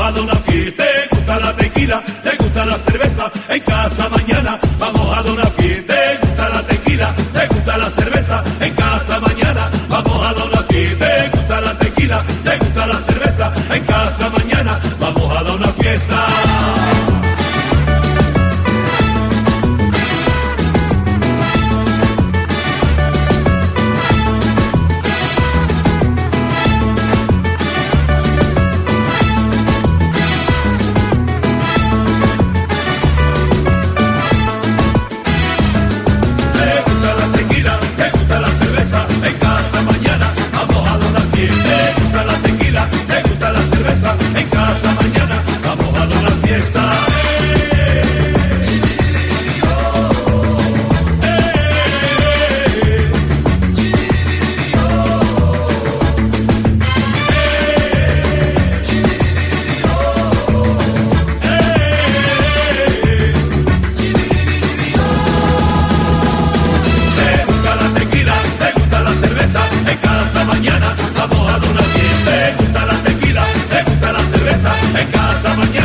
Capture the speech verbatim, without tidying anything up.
a dar una fiesta. ¿Te gusta la tequila? ¿Te gusta la cerveza? En casa mañana vamos a dar una fiesta. ¿Te gusta la tequila? ¿Te gusta la cerveza? En casa mañana vamos a dar una fiesta. ¿Te gusta la tequila? ¿Te gusta la cerveza? En casa mañana vamos a dar una fiesta. En casa mañana vamos a dar una fiesta. ¿Te gusta la tequila? ¿Te gusta la cerveza? En casa mañana vamos a dar una fiesta. ¿Te gusta la tequila? ¿Te gusta la cerveza? En casa mañana